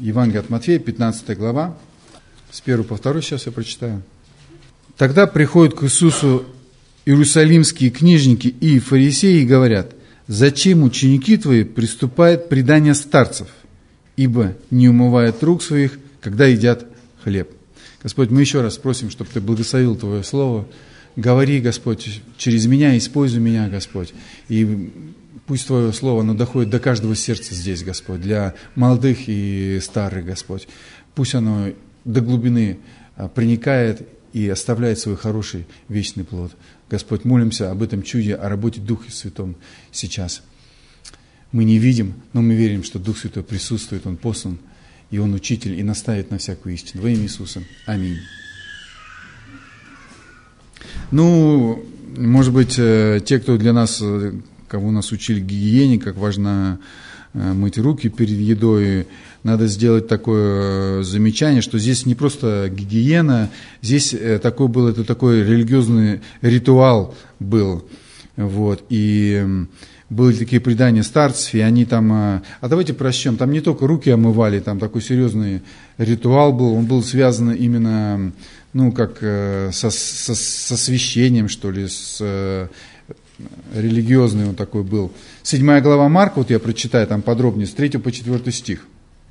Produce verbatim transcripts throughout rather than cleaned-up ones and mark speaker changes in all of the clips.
Speaker 1: Евангелие от Матфея, пятнадцатая глава, с первого по второй, сейчас я прочитаю. «Тогда приходят к Иисусу иерусалимские книжники и фарисеи и говорят: зачем ученики твои приступают к преданию старцев, ибо не умывают рук своих, когда едят хлеб». Господь, мы еще раз просим, чтобы Ты благословил Твое Слово. Говори, Господь, через меня, используй меня, Господь. И пусть Твое Слово, оно доходит до каждого сердца здесь, Господь, для молодых и старых, Господь. Пусть оно до глубины проникает и оставляет свой хороший вечный плод. Господь, молимся об этом чуде, о работе Духа Святом сейчас. Мы не видим, но мы верим, что Дух Святой присутствует, Он послан, и Он учитель, и наставит на всякую истину. Во имя Иисуса. Аминь. Ну, может быть, те, кто для нас, кого нас учили гигиене, как важно мыть руки перед едой, надо сделать такое замечание, что здесь не просто гигиена, здесь такой был, это такой религиозный ритуал был, вот, и были такие предания старцев, и они там, а давайте прочтем, там не только руки омывали, там такой серьезный ритуал был, он был связан именно, ну, как со, со, со священием, что ли, с религиозный он такой был. Седьмая глава Марка, вот я прочитаю там подробнее, с третьего по четвёртый стих.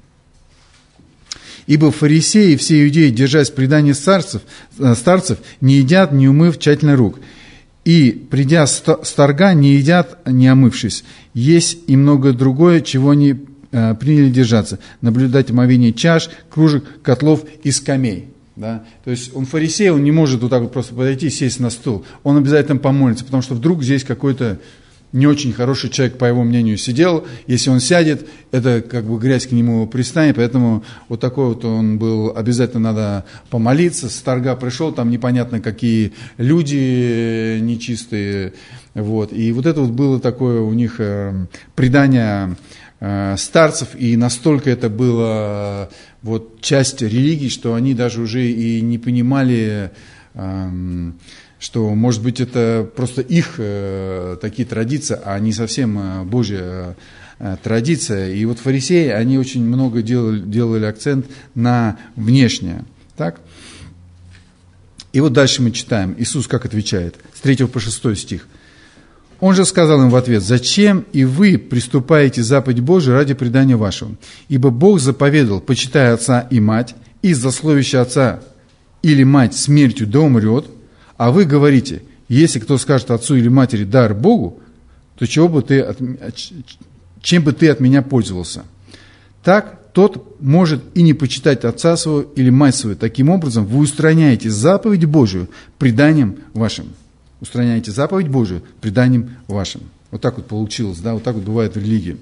Speaker 1: «Ибо фарисеи и все иудеи, держась предания старцев, старцев, не едят, не умыв тщательно рук. И, придя с торга, не едят, не омывшись. Есть и многое другое, чего они э, приняли держаться. Наблюдать омовение чаш, кружек, котлов и скамей». Да? То есть он фарисей, он не может вот так вот просто подойти, сесть на стул. Он обязательно помолится, потому что вдруг здесь какой-то не очень хороший человек, по его мнению, сидел. Если он сядет, это как бы грязь к нему пристанет. Поэтому вот такой вот он был, обязательно надо помолиться. С торга пришел, там непонятно какие люди нечистые. Вот. И вот это вот было такое у них э, предание э, старцев. И настолько это было вот часть религии, что они даже уже и не понимали, э, что, может быть, это просто их э, такие традиции, а не совсем э, Божья э, традиция. И вот фарисеи, они очень много делали, делали акцент на внешнее. Так? И вот дальше мы читаем. Иисус как отвечает? С третьего по шестой стих. Он же сказал им в ответ: «Зачем и вы приступаете заповедь Божию ради предания вашего? Ибо Бог заповедал: почитай отца и мать, и злословящий отца или мать смертью да умрет. А вы говорите: если кто скажет отцу или матери дар Богу, то чего бы ты от, чем бы ты от меня пользовался? Так тот может и не почитать отца своего или мать свою. Таким образом вы устраняете заповедь Божию преданием вашим». Устраняете заповедь Божию преданием вашим. Вот так вот получилось, да, вот так вот бывает в религии.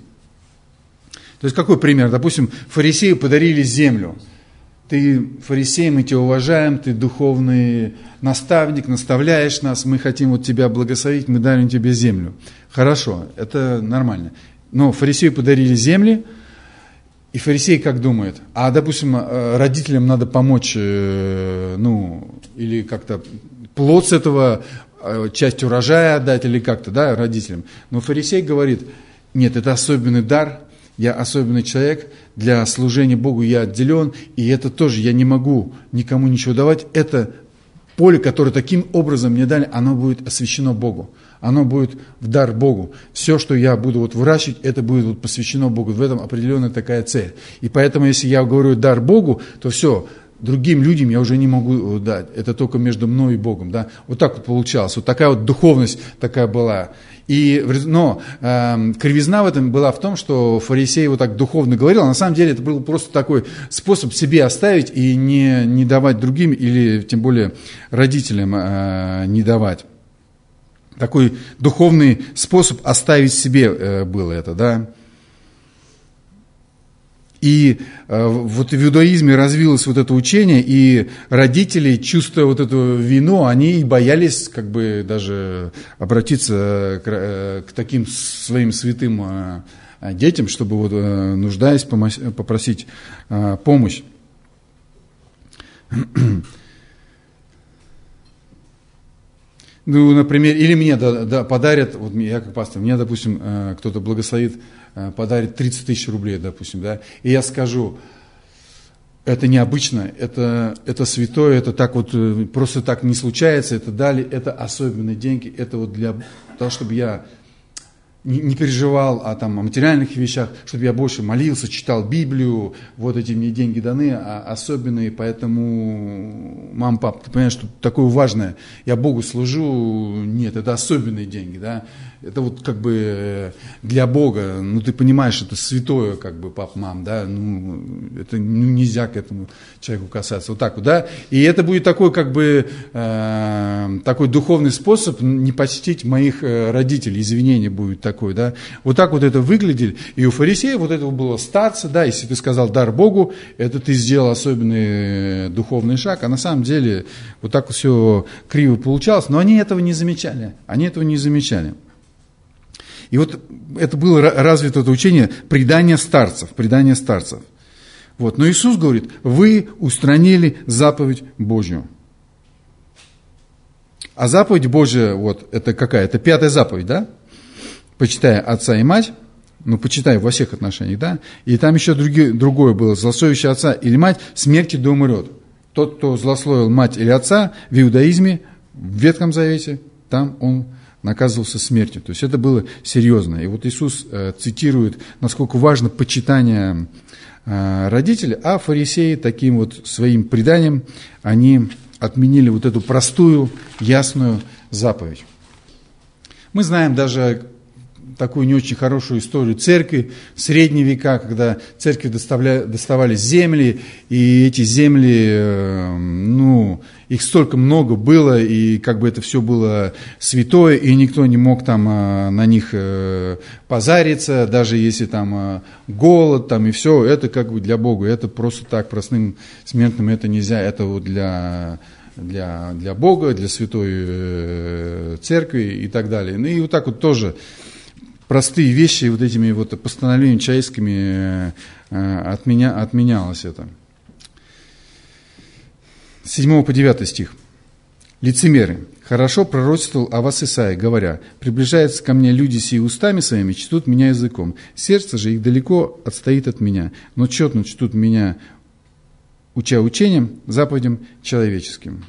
Speaker 1: То есть какой пример? Допустим, фарисею подарили землю. Ты фарисей, мы тебя уважаем, ты духовный наставник, наставляешь нас, мы хотим вот тебя благословить, мы дарим тебе землю. Хорошо, это нормально. Но фарисею подарили земли, и фарисей как думает? А, допустим, родителям надо помочь, ну, или как-то плод с этого, часть урожая отдать, или как-то, да, родителям. Но фарисей говорит: нет, это особенный дар, я особенный человек, для служения Богу я отделен, и это тоже я не могу никому ничего давать. Это поле, которое таким образом мне дали, оно будет освящено Богу. Оно будет в дар Богу. Все, что я буду вот выращивать, это будет вот посвящено Богу. В этом определенная такая цель. И поэтому, если я говорю дар Богу, то все, другим людям я уже не могу дать. Это только между мной и Богом. Да? Вот так вот получалось. Вот такая вот духовность такая была. И, но э, кривизна в этом была в том, что фарисей вот так духовно говорил, а на самом деле это был просто такой способ себе оставить и не, не давать другим, или тем более родителям э, не давать. Такой духовный способ оставить себе э, было это, да. И э, вот в иудаизме развилось вот это учение, и родители, чувствуя вот эту вину, они боялись как бы даже обратиться к, э, к таким своим святым э, детям, чтобы вот, э, нуждаясь попросить э, помощь. Ну, например, или мне да, да, подарят, вот я как пастор, мне, допустим, кто-то благословит, подарит тридцать тысяч рублей, допустим, да, и я скажу: это необычно, это, это святое, это так вот, просто так не случается, это дали, это особенные деньги, это вот для того, чтобы я не, не переживал о, там, о материальных вещах, чтобы я больше молился, читал Библию, вот эти мне деньги даны, а особенные, поэтому, мам, пап, ты понимаешь, что такое важное, я Богу служу, нет, это особенные деньги, да, это вот как бы для Бога, ну ты понимаешь, это святое, как бы, пап, мам, да, ну это ну, нельзя к этому человеку касаться, вот так вот, да, и это будет такой, как бы, э, такой духовный способ не почтить моих родителей, извинение будет такое, да, вот так вот это выглядели, и у фарисеев вот этого было старца, да, если ты сказал дар Богу, это ты сделал особенный духовный шаг, а на самом деле вот так вот все криво получалось, но они этого не замечали, они этого не замечали. И вот это было развито это учение предания старцев, предания старцев. Вот. Но Иисус говорит, вы устранили заповедь Божью. А заповедь Божья, вот, это какая? Это пятая заповедь, да? Почитай отца и мать, ну, почитай во всех отношениях, да? И там еще другие, другое было, злословящий отца или мать, смертью да умрет. Тот, кто злословил мать или отца в иудаизме, в Ветхом Завете, там он наказывался смертью. То есть это было серьезно. И вот Иисус э, цитирует, насколько важно почитание э, родителей, а фарисеи таким вот своим преданием, они отменили вот эту простую, ясную заповедь. Мы знаем даже такую не очень хорошую историю церкви в средние века, когда церкви доставали земли, и эти земли, ну, их столько много было, и как бы это все было святое, и никто не мог там на них позариться, даже если там голод, там и все, это как бы для Бога, это просто так, простым смертным это нельзя, это вот для... Для, для Бога, для святой церкви и так далее. Ну и вот так вот тоже простые вещи вот этими вот постановлениями человеческими отменя, отменялось это. С седьмого по девятый стих. Лицемеры. Хорошо пророчествовал о вас Исаия, говоря, приближаются ко мне люди сии устами своими, чтут меня языком. Сердце же их далеко отстоит от меня, но тщетно чтут меня, уча учением, заповедям человеческим.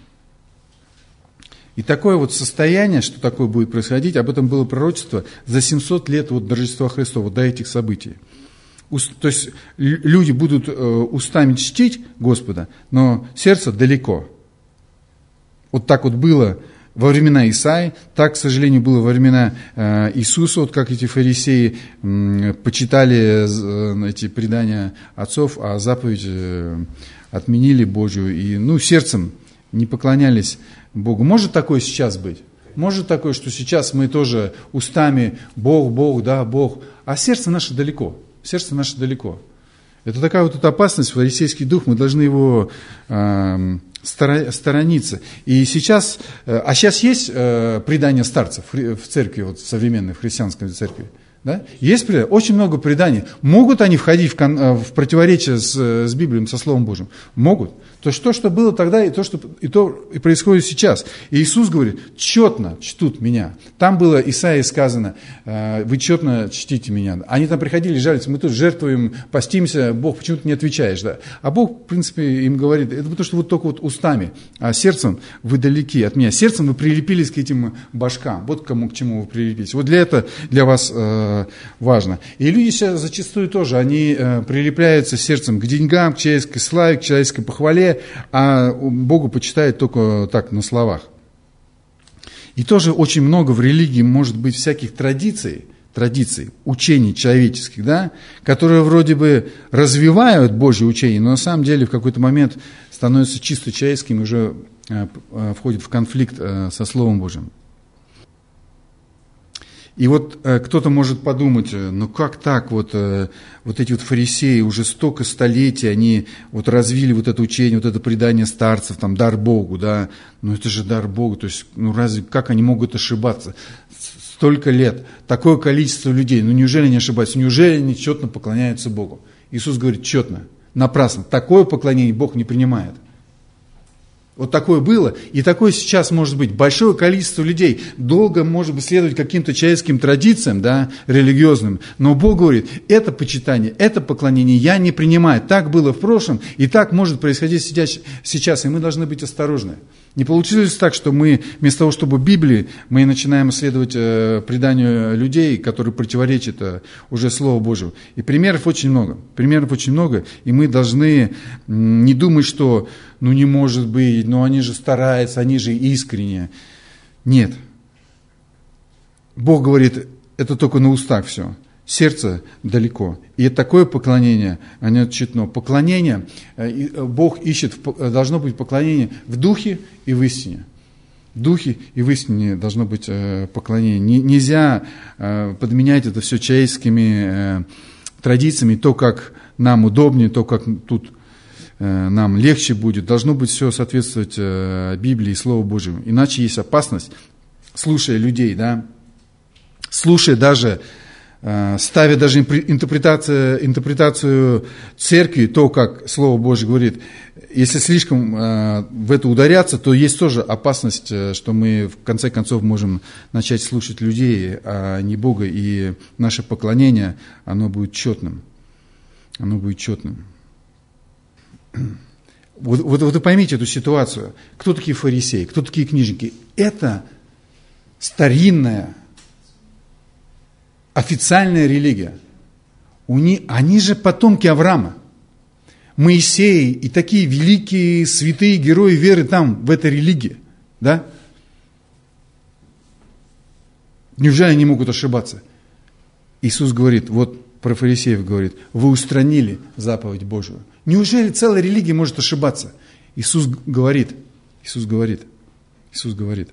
Speaker 1: И такое вот состояние, что такое будет происходить, об этом было пророчество за семьсот лет от Рождества Христова, до этих событий. То есть люди будут устами чтить Господа, но сердце далеко. Вот так вот было во времена Исаии, так, к сожалению, было во времена Иисуса, вот как эти фарисеи почитали эти предания отцов, а заповедь отменили Божию и, ну, сердцем не поклонялись Богу. Может такое сейчас быть? Может такое, что сейчас мы тоже устами Бог, Бог, да, Бог, а сердце наше далеко, сердце наше далеко. Это такая вот эта опасность, фарисейский дух, мы должны его э, сторониться. И сейчас, э, а сейчас есть э, предания старцев в церкви, вот современной, в христианской церкви? Да? Есть предания? Очень много преданий. Могут они входить в, кон, в противоречие с, с Библией, со Словом Божьим? Могут. То есть то, что было тогда, и то, что и то и происходит сейчас. И Иисус говорит, тщетно чтут меня. Там было Исаии сказано, вы тщетно чтите меня. Они там приходили, жалятся, мы тут жертвуем, постимся, Бог, почему ты не отвечаешь? Да? А Бог, в принципе, им говорит, это потому что вы только вот устами, а сердцем вы далеки от меня. Сердцем вы прилепились к этим башкам. Вот кому, к чему вы прилепились. Вот для этого для вас э, важно. И люди сейчас зачастую тоже, они э, прилепляются сердцем к деньгам, к человеческой славе, к человеческой похвале, а Богу почитают только так, на словах. И тоже очень много в религии может быть всяких традиций, традиций, учений человеческих, да, которые вроде бы развивают Божье учение, но на самом деле в какой-то момент становятся чисто человеческим и уже входят в конфликт со Словом Божьим. И вот э, кто-то может подумать, ну как так, вот, э, вот эти вот фарисеи уже столько столетий, они вот развили вот это учение, вот это предание старцев, там, дар Богу, да, ну это же дар Богу, то есть, ну разве, как они могут ошибаться? Столько лет, такое количество людей, ну неужели не ошибаются, неужели они четно поклоняются Богу? Иисус говорит, четно, напрасно, такое поклонение Бог не принимает. Вот такое было, и такое сейчас может быть. Большое количество людей долго, может быть, следовать каким-то человеческим традициям, да, религиозным, но Бог говорит, это почитание, это поклонение я не принимаю. Так было в прошлом, и так может происходить сейчас, и мы должны быть осторожны. Не получилось так, что мы вместо того, чтобы Библии, мы начинаем исследовать э, преданию людей, которые противоречат э, уже Слову Божьему. И примеров очень много, примеров очень много, и мы должны м, не думать, что ну не может быть, но они же стараются, они же искренне. Нет. Бог говорит, это только на устах все. Сердце далеко. И такое поклонение, оно тщетно. Поклонение, Бог ищет, должно быть поклонение в духе и в истине. В духе и в истине должно быть поклонение. Нельзя подменять это все человеческими традициями, то, как нам удобнее, то, как тут нам легче будет. Должно быть все соответствовать Библии и Слову Божьему. Иначе есть опасность, слушая людей, да, слушая даже, ставя даже интерпретацию, интерпретацию церкви, то, как Слово Божье говорит, если слишком в это ударяться, то есть тоже опасность, что мы в конце концов можем начать слушать людей, а не Бога, и наше поклонение, оно будет четным. Оно будет четным. Вот, вот, вот вы поймите эту ситуацию. Кто такие фарисеи, кто такие книжники? Это старинная, официальная религия. У них, они же потомки Авраама. Моисей и такие великие святые герои веры там, в этой религии. Да? Неужели они могут ошибаться? Иисус говорит, вот про фарисеев говорит, вы устранили заповедь Божию. Неужели целая религия может ошибаться? Иисус говорит, Иисус говорит, Иисус говорит.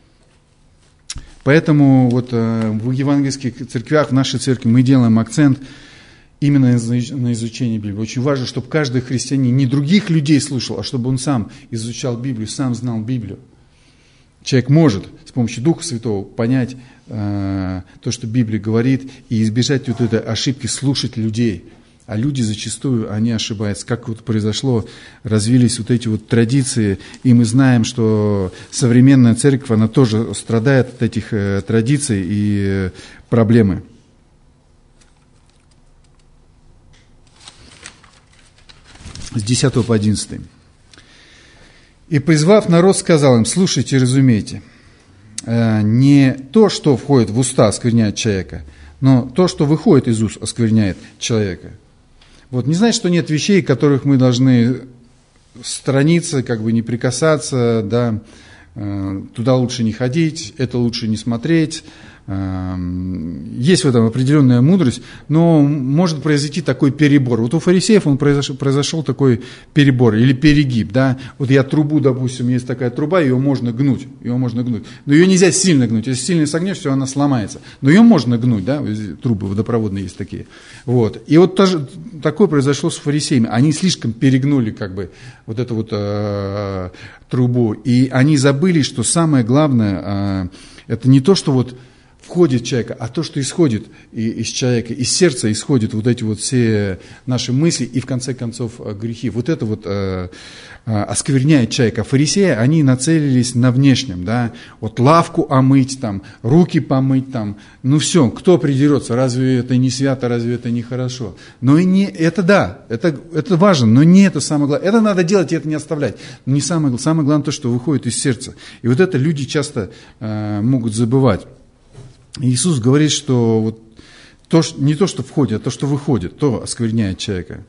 Speaker 1: Поэтому вот в евангельских церквях, в нашей церкви мы делаем акцент именно на изучении Библии. Очень важно, чтобы каждый христианин не других людей слушал, а чтобы он сам изучал Библию, сам знал Библию. Человек может с помощью Духа Святого понять э, то, что Библия говорит, и избежать вот этой ошибки слушать людей. А люди зачастую, они ошибаются. Как вот произошло, развились вот эти вот традиции, и мы знаем, что современная церковь, она тоже страдает от этих э, традиций и э, проблемы. С десятого по одиннадцатый. «И, призвав народ, сказал им, слушайте, разумейте, не то, что входит в уста, оскверняет человека, но то, что выходит из уст, оскверняет человека». Вот не значит, что нет вещей, которых мы должны сторониться, как бы не прикасаться, да, туда лучше не ходить, это лучше не смотреть. Есть в этом определенная мудрость, но может произойти такой перебор. Вот у фарисеев он произошел, произошел такой перебор или перегиб. Да? Вот я трубу, допустим, есть такая труба, ее можно гнуть, ее можно гнуть. Но ее нельзя сильно гнуть. Если сильно согнешь, все, она сломается. Но ее можно гнуть, да? Трубы водопроводные есть такие. Вот. И вот тоже, такое произошло с фарисеями. Они слишком перегнули как бы вот эту вот э, трубу. И они забыли, что самое главное, э, это не то, что вот входит в человека, а то, что исходит из человека, из сердца исходят вот эти вот все наши мысли и в конце концов грехи. Вот это вот э, оскверняет человека. Фарисеи, они нацелились на внешнем, да, вот лавку омыть, там, руки помыть, там, ну все, кто придерется, разве это не свято, разве это не хорошо? Но и не, это да, это, это важно, но не это самое главное. Это надо делать и это не оставлять. Но не самое, самое главное то, что выходит из сердца. И вот это люди часто э, могут забывать. Иисус говорит, что вот то, не то, что входит, а то, что выходит, то оскверняет человека.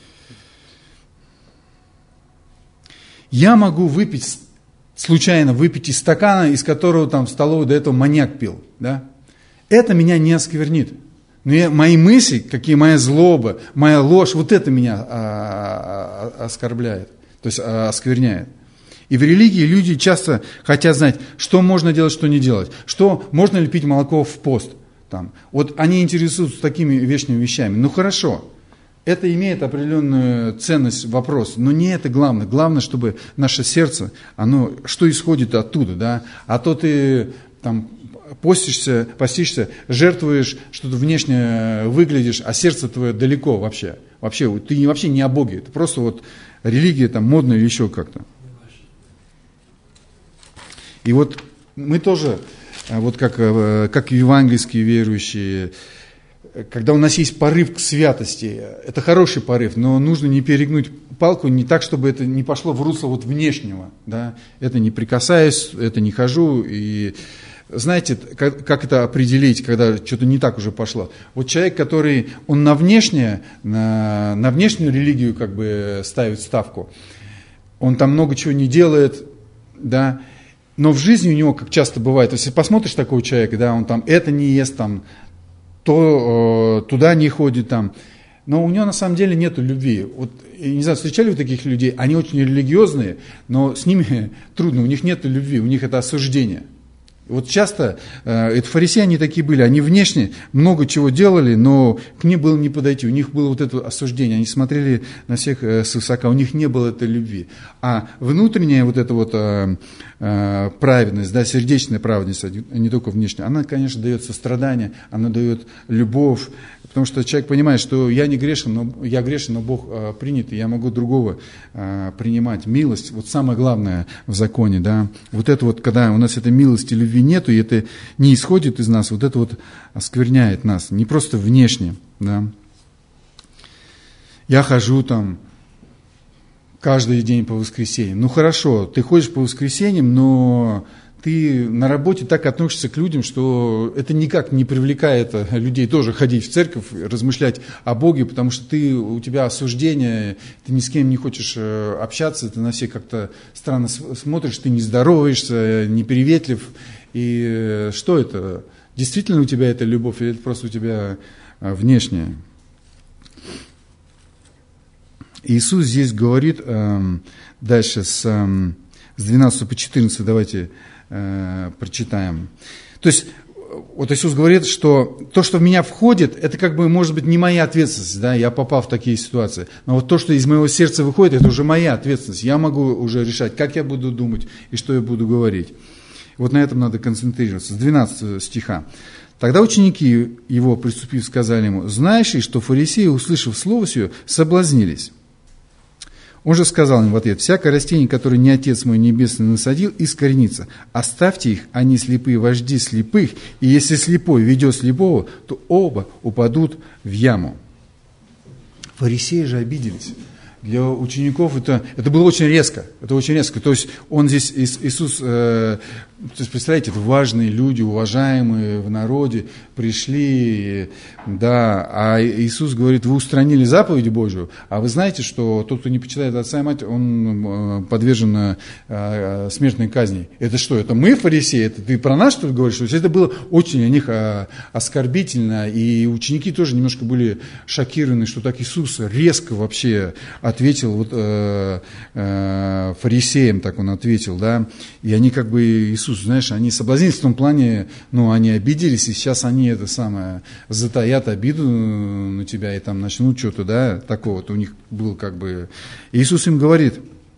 Speaker 1: Я могу выпить, случайно выпить из стакана, из которого там в столовой до этого маньяк пил. Да? Это меня не осквернит. Но я, мои мысли, какие моя злоба, моя ложь, вот это меня а, а, оскорбляет, то есть а, оскверняет. И в религии люди часто хотят знать, что можно делать, что не делать. Что, можно ли пить молоко в пост. Там. Вот они интересуются такими вечными вещами. Ну хорошо, это имеет определенную ценность, вопрос, но не это главное. Главное, чтобы наше сердце, оно, что исходит оттуда. Да? А то ты там постишься, постишься, жертвуешь, что-то внешне выглядишь, а сердце твое далеко вообще. Вообще, ты вообще не о Боге. Это просто вот религия там модная или еще как-то. И вот мы тоже, вот как, как евангельские верующие, когда у нас есть порыв к святости, это хороший порыв, но нужно не перегнуть палку, не так, чтобы это не пошло в русло вот внешнего. Да? Это не прикасаюсь, это не хожу. И знаете, как, как это определить, когда что-то не так уже пошло? Вот человек, который, он на внешнее, на, на внешнюю религию как бы ставит ставку, он там много чего не делает, да, но в жизни у него, как часто бывает, если посмотришь такого человека, да, он там это не ест, там, то э, туда не ходит, там, но у него на самом деле нет любви. Вот, я не знаю, встречали вы таких людей, они очень религиозные, но с ними трудно, у них нет любви, у них это осуждение. Вот часто, э, это фарисеи, они такие были, они внешне много чего делали, но к ним было не подойти, у них было вот это осуждение, они смотрели на всех э, свысока, у них не было этой любви. А внутренняя вот эта вот э, э, праведность, да, сердечная праведность, а не только внешняя, она, конечно, дает сострадание, она дает любовь, потому что человек понимает, что я не грешен, но я грешен, но Бог э, принят, и я могу другого э, принимать. Милость, вот самое главное в законе, да, вот это вот, когда у нас этой милости, любви нету, и это не исходит из нас, вот это вот оскверняет нас, не просто внешне, да. Я хожу там каждый день по воскресеньям. Ну хорошо, ты ходишь по воскресеньям, но ты на работе так относишься к людям, что это никак не привлекает людей тоже ходить в церковь, размышлять о Боге, потому что ты, у тебя осуждение, ты ни с кем не хочешь общаться, ты на всех как-то странно смотришь, ты не здороваешься, не приветлив. И что это? Действительно у тебя это любовь, или это просто у тебя внешняя? Иисус здесь говорит э, дальше с, э, с двенадцатого по четырнадцатый, давайте э, прочитаем. То есть, вот Иисус говорит, что то, что в меня входит, это как бы, может быть, не моя ответственность, да, я попал в такие ситуации. Но вот то, что из моего сердца выходит, это уже моя ответственность. Я могу уже решать, как я буду думать и что я буду говорить. Вот на этом надо концентрироваться. С двенадцатого стиха. Тогда ученики его, приступив, сказали ему: знаешь ли, что фарисеи, услышав слово сие, соблазнились? Он же сказал им в ответ: всякое растение, которое не Отец мой Небесный насадил, искоренится. Оставьте их, они слепые вожди слепых, и если слепой ведет слепого, то оба упадут в яму. Фарисеи же обиделись. Для учеников это, это было очень резко, это очень резко. То есть он здесь, Иисус, э, то есть, представляете, это важные люди, уважаемые в народе, пришли, да, а Иисус говорит: вы устранили заповедь Божию, а вы знаете, что тот, кто не почитает отца и мать, он подвержен э, смертной казни. Это что, это мы, фарисеи, это ты про нас, что ли, говоришь? То есть это было очень о них оскорбительно, и ученики тоже немножко были шокированы, что так Иисус резко вообще ответил вот, э, э, фарисеям, так он ответил, да, и они как бы, Иисус, знаешь, они соблазнились в том плане, ну, они обиделись, и сейчас они это самое, затаят обиду на тебя, и там начнут что-то, да, такого вот у них было как бы. Иисус им говорит: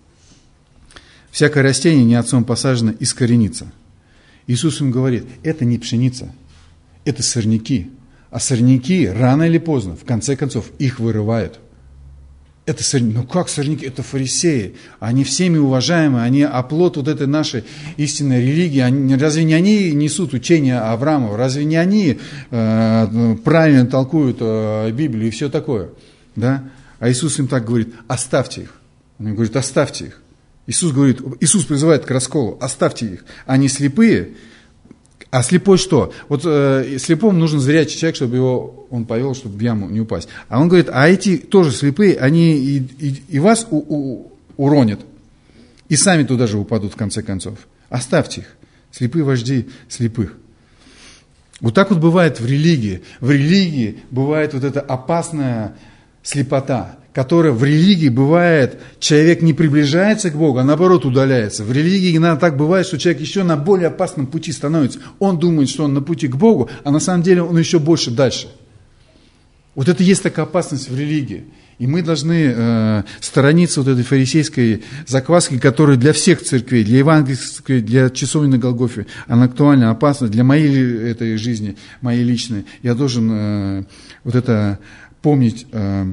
Speaker 1: всякое растение не отцом посажено, искоренится. Иисус им говорит: это не пшеница, это сорняки, а сорняки рано или поздно, в конце концов, их вырывают. Это сорняки. Ну как сорняки? Это фарисеи. Они всеми уважаемые, они оплот вот этой нашей истинной религии. Они, разве не они несут учение Авраама? Разве не они э, правильно толкуют э, Библию и все такое? Да? А Иисус им так говорит: оставьте их. Он говорит: оставьте их. Иисус говорит, Иисус призывает к расколу: оставьте их. Они слепые. А слепой что? Вот э, слепому нужен зрячий человек, чтобы его он повел, чтобы в яму не упасть. А он говорит: а эти тоже слепые, они и, и, и вас у, у, уронят, и сами туда же упадут в конце концов. Оставьте их. Слепые вожди слепых. Вот так вот бывает в религии. В религии бывает вот эта опасная слепота, которая в религии бывает, человек не приближается к Богу, а наоборот удаляется. В религии иногда так бывает, что человек еще на более опасном пути становится. Он думает, что он на пути к Богу, а на самом деле он еще больше дальше. Вот это есть такая опасность в религии. И мы должны э, сторониться вот этой фарисейской закваски, которая для всех церквей, для евангельской, для часовни на Голгофе, она актуальна, опасна для моей этой жизни, моей личной. Я должен э, вот это помнить, э,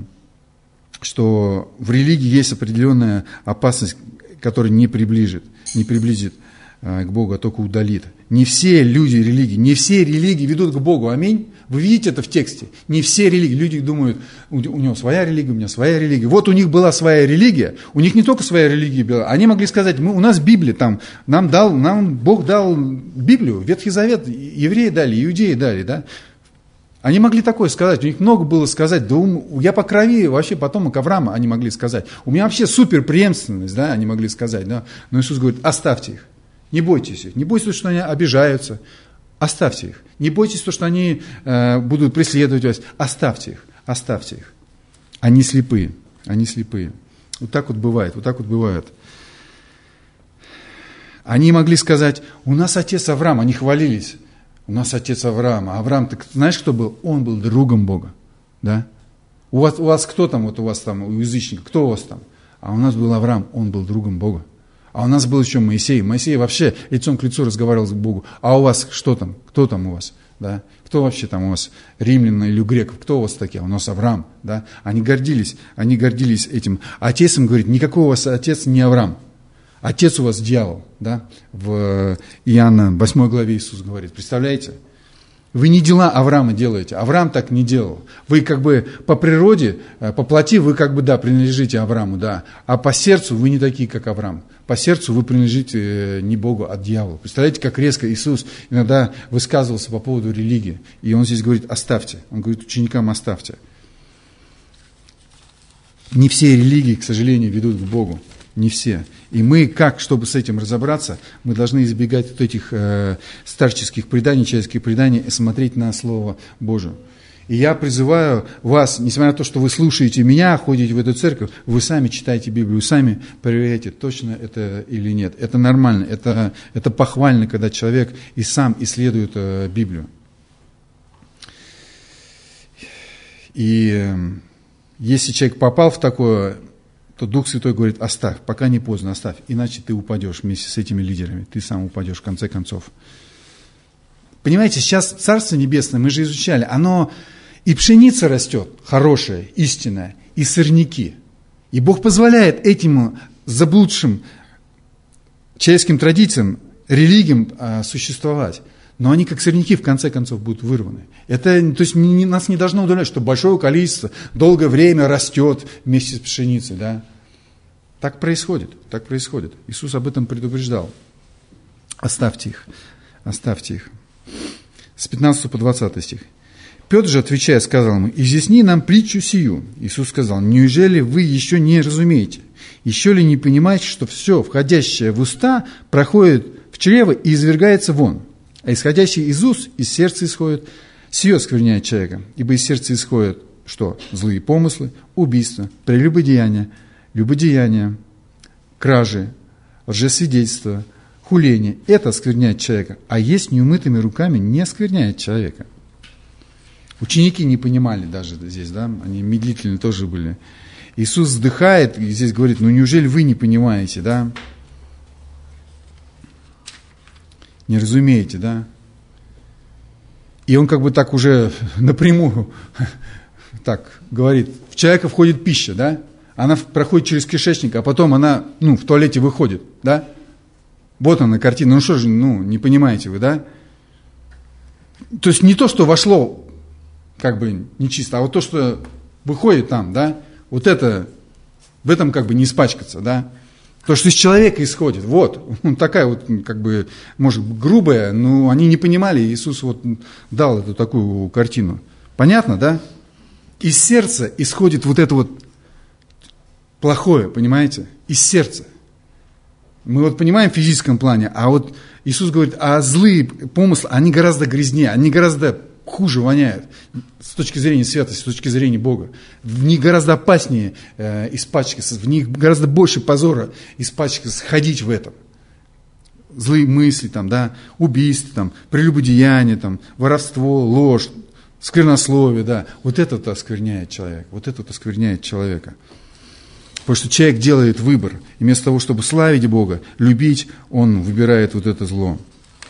Speaker 1: что в религии есть определенная опасность, которая не приближит, не приблизит к Богу, а только удалит. Не все люди религии, не все религии ведут к Богу. Аминь. Вы видите это в тексте. Не все религии. Люди думают, у него своя религия, у меня своя религия. Вот у них была своя религия. У них не только своя религия была. Они могли сказать, мы, у нас Библия, там, нам, дал, нам Бог дал Библию, Ветхий Завет, евреи дали, иудеи дали. Да? Они могли такое сказать. У них много было сказать. Да у, я по крови вообще потомок Авраама, они могли сказать. У меня вообще супер преемственность, да, они могли сказать. Да? Но Иисус говорит, оставьте их. Не бойтесь их. Не бойтесь, что они обижаются. Оставьте их. Не бойтесь, что они э, будут преследовать вас. Оставьте их. Оставьте их. Они слепые. Они слепые. Вот так вот бывает. Вот так вот бывает. Они могли сказать, у нас отец Авраам. Они хвалились. У нас отец Авраам. А Авраам, ты знаешь, кто был? Он был другом Бога. Да? У вас, у вас кто там? Вот у вас там, у язычников. Кто у вас там? А у нас был Авраам. Он был другом Бога. А у нас был еще Моисей. Моисей вообще лицом к лицу разговаривал с Богом. А у вас что там? Кто там у вас? Да? Кто вообще там у вас? Римлян или греков? Кто у вас такие? А у нас Авраам. Да? Они гордились. Они гордились этим. А отец им говорит, никакой у вас отец не Авраам. Отец у вас дьявол. Да? В Иоанна восьмой главе Иисус говорит. Представляете? Вы не дела Авраама делаете. Авраам так не делал. Вы как бы по природе, по плоти вы как бы, да, принадлежите Аврааму, да. А по сердцу вы не такие, как Авраам. По сердцу вы принадлежите не Богу, а дьяволу. Представляете, как резко Иисус иногда высказывался по поводу религии. И Он здесь говорит, оставьте. Он говорит ученикам, оставьте. Не все религии, к сожалению, ведут к Богу. Не все. И мы, как, чтобы с этим разобраться, мы должны избегать вот этих э, старческих преданий, человеческих преданий и смотреть на Слово Божие. И я призываю вас, несмотря на то, что вы слушаете меня, ходите в эту церковь, вы сами читаете Библию, сами проверяете, точно это или нет. Это нормально, это, это похвально, когда человек и сам исследует э, Библию. И э, если человек попал в такое, то Дух Святой говорит, оставь, пока не поздно, оставь, иначе ты упадешь вместе с этими лидерами, ты сам упадешь в конце концов. Понимаете, сейчас Царство Небесное, мы же изучали, оно и пшеница растет, хорошая, истинная, и сорняки. И Бог позволяет этим заблудшим человеческим традициям, религиям а, существовать. Но они, как сорняки, в конце концов, будут вырваны. Это, то есть, не, нас не должно удивлять, что большое количество долгое время растет вместе с пшеницей. Да? Так происходит, так происходит. Иисус об этом предупреждал. Оставьте их, оставьте их. С пятнадцатого по двадцатый стих. Петр же, отвечая, сказал ему, изъясни нам притчу сию. Иисус сказал, неужели вы еще не разумеете? Еще ли не понимаете, что все, входящее в уста, проходит в чрево и извергается вон? А исходящий из уст, из сердца исходит, сие оскверняет человека. Ибо из сердца исходят, что? Злые помыслы, убийства, прелюбодеяния, любодеяния, кражи, лжесвидетельства, хуление. Это оскверняет человека. А есть неумытыми руками не оскверняет человека. Ученики не понимали даже здесь, да? Они медлительны тоже были. Иисус вздыхает и здесь говорит, ну неужели вы не понимаете, да? Не разумеете, да? И он как бы так уже напрямую так говорит, в человека входит пища, да? Она проходит через кишечник, а потом она, ну, в туалете выходит, да? Вот она картина, ну что же, ну, не понимаете вы, да? То есть не то, что вошло как бы нечисто, а вот то, что выходит там, да? Вот это, в этом как бы не испачкаться, да? То, что из человека исходит, вот, такая вот, как бы, может, грубая, но они не понимали, Иисус вот дал эту такую картину. Понятно, да? Из сердца исходит вот это вот плохое, понимаете? Из сердца. Мы вот понимаем в физическом плане, а вот Иисус говорит, а злые помыслы, они гораздо грязнее, они гораздо хуже воняют с точки зрения святости, с точки зрения Бога. В них гораздо опаснее э, испачкаться, в них гораздо больше позора испачкаться, ходить в этом. Злые мысли, там, да, убийства, там, прелюбодеяние, там, воровство, ложь, сквернословие, да. Вот это-то оскверняет человека, вот это-то оскверняет человека. Потому что человек делает выбор, и вместо того, чтобы славить Бога, любить, он выбирает вот это зло.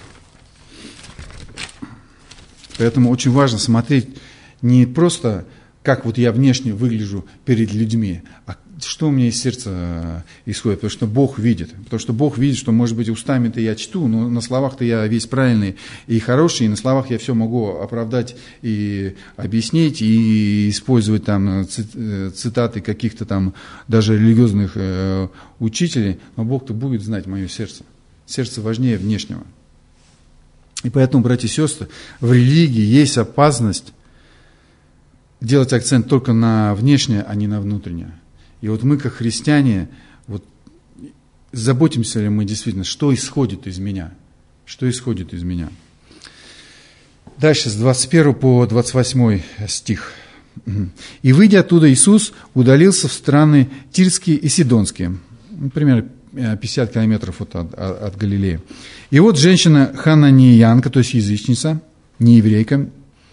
Speaker 1: Поэтому очень важно смотреть не просто, как вот я внешне выгляжу перед людьми, а что у меня из сердца исходит, потому что Бог видит, потому что Бог видит, что, может быть, устами-то я чту, но на словах-то я весь правильный и хороший, и на словах я все могу оправдать и объяснить, и использовать там цитаты каких-то там даже религиозных э, учителей, но Бог-то будет знать мое сердце. Сердце важнее внешнего. И поэтому, братья и сестры, в религии есть опасность делать акцент только на внешнее, а не на внутреннее. И вот мы, как христиане, вот, заботимся ли мы действительно, что исходит из меня? Что исходит из меня? Дальше, с двадцать первого по двадцать восьмой стих. «И, выйдя оттуда, Иисус удалился в страны Тирские и Сидонские». Например, пятьдесят километров вот от, от, от Галилеи. И вот женщина хананиянка, то есть язычница, не еврейка,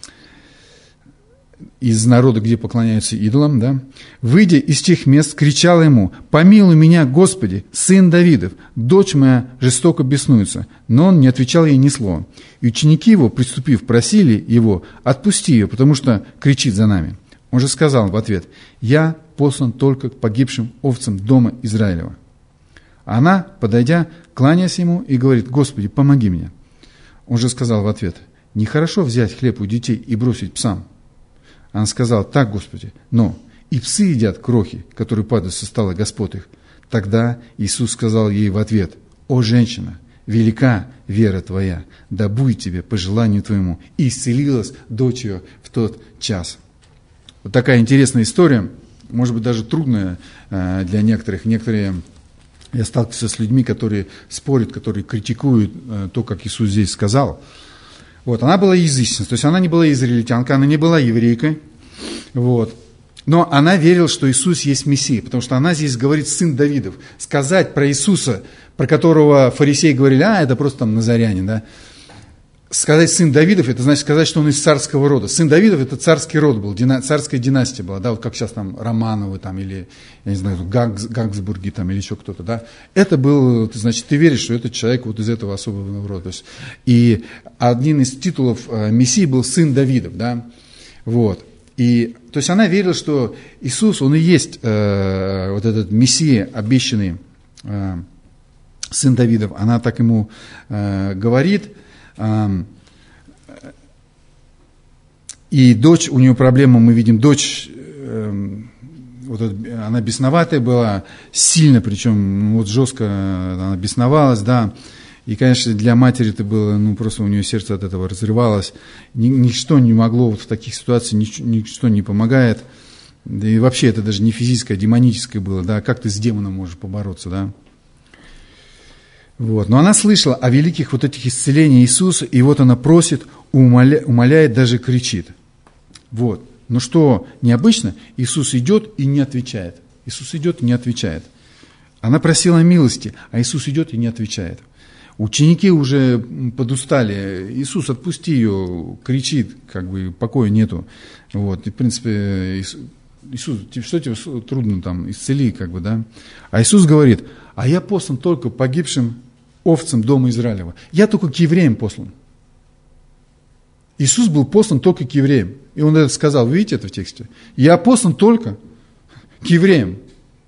Speaker 1: из народа, где поклоняются идолам, да, выйдя из тех мест, кричала ему: «Помилуй меня, Господи, сын Давидов, дочь моя жестоко беснуется». Но он не отвечал ей ни слова. И ученики его, приступив, просили его: «Отпусти ее, потому что кричит за нами». Он же сказал в ответ: «Я послан только к погибшим овцам дома Израилева». А она, подойдя, кланяясь ему, и говорит: «Господи, помоги мне». Он же сказал в ответ: «Нехорошо взять хлеб у детей и бросить псам». Она сказала: «Так, Господи, но и псы едят крохи, которые падают со стола господ их». Тогда Иисус сказал ей в ответ: «О, женщина, велика вера твоя, да будет тебе по желанию твоему». И исцелилась дочь ее в тот час. Вот такая интересная история, может быть, даже трудная для некоторых. Некоторые, я сталкивался с людьми, которые спорят, которые критикуют то, как Иисус здесь сказал. Вот, она была язычницей, то есть она не была израильтянкой, она не была еврейкой, вот. Но она верила, что Иисус есть Мессия, потому что она здесь говорит сын Давидов. Сказать про Иисуса, про которого фарисеи говорили: а, это просто там назарянин, да. Сказать сын Давидов, это значит сказать, что он из царского рода. Сын Давидов — это царский род был, дина, царская династия была, да, вот как сейчас там Романовы там, или, я не знаю, Гакс, Гаксбурги там, или еще кто-то, да. Это был, значит, ты веришь, что этот человек вот из этого особого рода. То есть, и один из титулов Мессии был сын Давидов, да, вот. И, то есть она верила, что Иисус, он и есть э, вот этот Мессия, обещанный э, сын Давидов. Она так ему э, говорит. И дочь, у нее проблема, мы видим, дочь, э, вот она бесноватая была, сильно, причем вот жестко она бесновалась, да. И, конечно, для матери это было, ну, просто у нее сердце от этого разрывалось. Ни, ничто не могло вот в таких ситуациях, нич, ничто не помогает. Да и вообще это даже не физическое, а демоническое было, да. Как ты с демоном можешь побороться, да. Вот. Но она слышала о великих вот этих исцелениях Иисуса, и вот она просит, умоля, умоляет, даже кричит. Вот. Но что необычно, Иисус идет и не отвечает. Иисус идет и не отвечает. Она просила милости, а Иисус идет и не отвечает. Ученики уже подустали. Иисус, отпусти ее, кричит, как бы покоя нету. Вот. И, в принципе, Иисус, что тебе трудно там, исцели, как бы, да. А Иисус говорит: а я послан только погибшим овцам дома Израилева. Я только к евреям послан. Иисус был послан только к евреям. И он это сказал, вы видите это в тексте? Я послан только к евреям.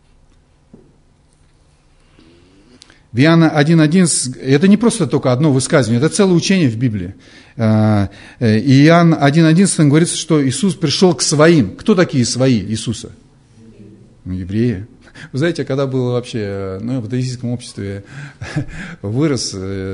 Speaker 1: В Иоанна один одиннадцать, это не просто только одно высказывание, это целое учение в Библии. И Иоанн один одиннадцать говорится, что Иисус пришел к своим. Кто такие свои Иисуса? Ну, евреи. Вы знаете, когда был вообще, ну, в атеистическом обществе вырос,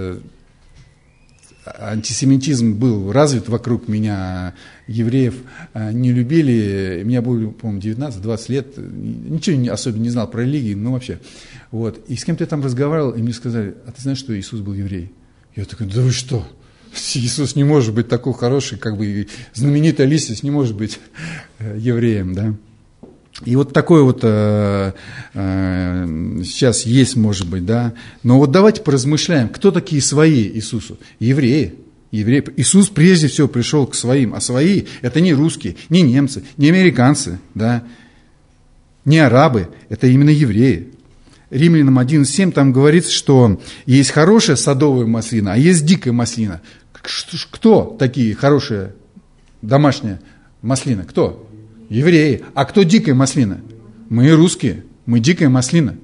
Speaker 1: антисемитизм был развит вокруг меня, евреев не любили, у меня было, по-моему, девятнадцать-двадцать лет, ничего особенно не знал про религию, ну вообще. Вот. И с кем-то я там разговаривал, и мне сказали: а ты знаешь, что Иисус был еврей? Я такой: да вы что? Иисус не может быть такой хороший, как бы знаменитая личность не может быть евреем, да? И вот такое вот э, э, сейчас есть, может быть, да. Но вот давайте поразмышляем, кто такие свои Иисусу? Евреи. Евреи. Иисус прежде всего пришел к своим, а свои – это не русские, не немцы, не американцы, да, не арабы, это именно евреи. Римлянам одиннадцать семь там говорится, что есть хорошая садовая маслина, а есть дикая маслина. Кто такие хорошие домашняя маслина? Кто? Евреи. А кто дикая маслина? Мы русские. Мы дикая маслина.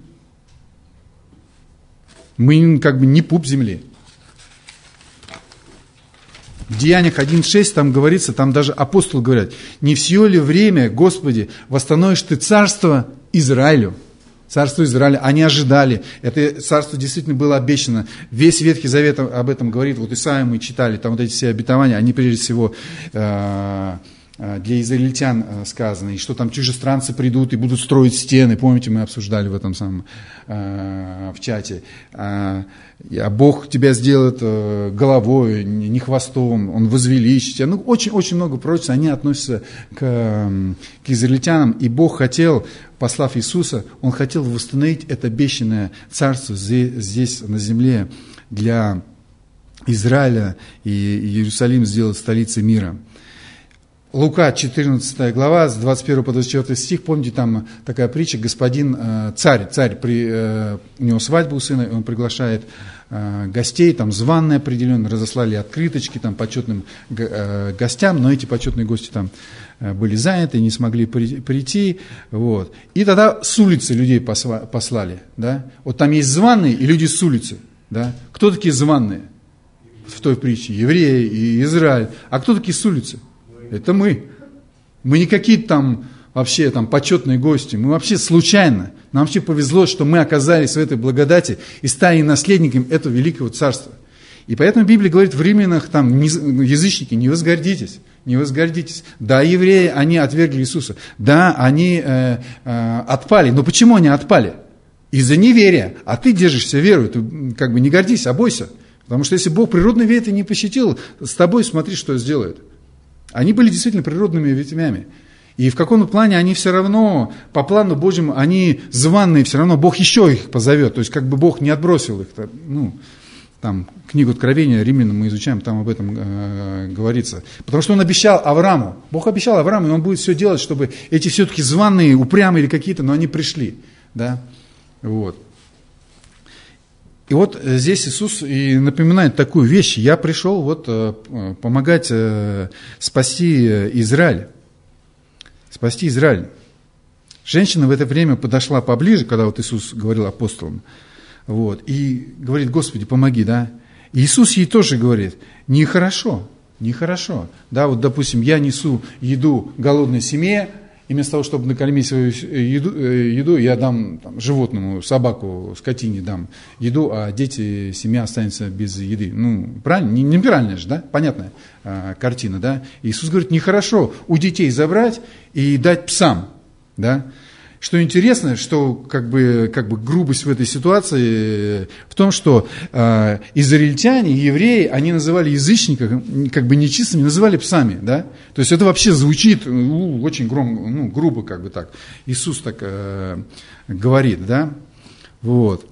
Speaker 1: Мы как бы не пуп земли. В Деяниях один шесть там говорится, там даже апостолы говорят, не все ли время, Господи, восстановишь Ты царство Израилю? Царство Израиля, они ожидали, это царство действительно было обещано. Весь Ветхий Завет об этом говорит, вот Исаия мы читали, там вот эти все обетования, они прежде всего э, для израильтян сказаны, и что там чужестранцы придут и будут строить стены, помните, мы обсуждали в этом самом, э, в чате, а Бог тебя сделает головой, не хвостом, Он возвеличит тебя. Ну, очень-очень много пророчеств, они относятся к, к израильтянам, и Бог хотел, послав Иисуса, Он хотел восстановить это обещанное царство здесь, здесь на земле для Израиля, и Иерусалим сделать столицей мира. Лука, четырнадцатая глава, с двадцать первого по двадцать четвёртый стих, помните, там такая притча, господин, э, царь, царь, при, э, у него свадьба у сына, он приглашает э, гостей, там званые определенно, разослали открыточки там почетным э, гостям, но эти почетные гости там э, были заняты, не смогли при, прийти, вот. И тогда с улицы людей посла, послали, да, вот там есть званые и люди с улицы, да, кто такие званые в той притче? Евреи и Израиль, а кто такие с улицы? Это мы. Мы не какие-то там вообще там почетные гости. Мы вообще случайно. Нам вообще повезло, что мы оказались в этой благодати и стали наследниками этого великого царства. И поэтому Библия говорит в Римлянах, там, язычники, не возгордитесь, не возгордитесь. Да, евреи, они отвергли Иисуса. Да, они э, э, отпали. Но почему они отпали? Из-за неверия. А ты держишься верой. Ты как бы не гордись, а бойся. Потому что если Бог природной ветви не пощадил, с тобой смотри, что сделает. Они были действительно природными ветвями. И в каком-то плане они все равно, по плану Божьему, они званые, все равно Бог еще их позовет. То есть, как бы Бог не отбросил их. Ну, там, книгу Откровения, Римлянам мы изучаем, там об этом э, говорится. Потому что Он обещал Аврааму. Бог обещал Аврааму, и Он будет все делать, чтобы эти все-таки званые, упрямые или какие-то, но они пришли. Да? Вот. И вот здесь Иисус и напоминает такую вещь. Я пришел вот помогать спасти Израиль. Спасти Израиль. Женщина в это время подошла поближе, когда вот Иисус говорил апостолам, вот, и говорит: Господи, помоги, да. И Иисус ей тоже говорит: нехорошо, нехорошо. Да, вот, допустим, я несу еду голодной семье, и вместо того, чтобы накормить свою еду, еду я дам там, животному, собаку, скотине дам еду, а дети, семья останется без еды. Ну, правильно? Не, неправильная же, да? Понятная а, картина, да? Иисус говорит: нехорошо у детей забрать и дать псам, да? Что интересно, что как бы, как бы грубость в этой ситуации в том, что э, израильтяне, евреи, они называли язычников как бы нечистыми, называли псами, да? То есть это вообще звучит ну, очень громко, ну, грубо как бы так. Иисус так э, говорит, да? Вот.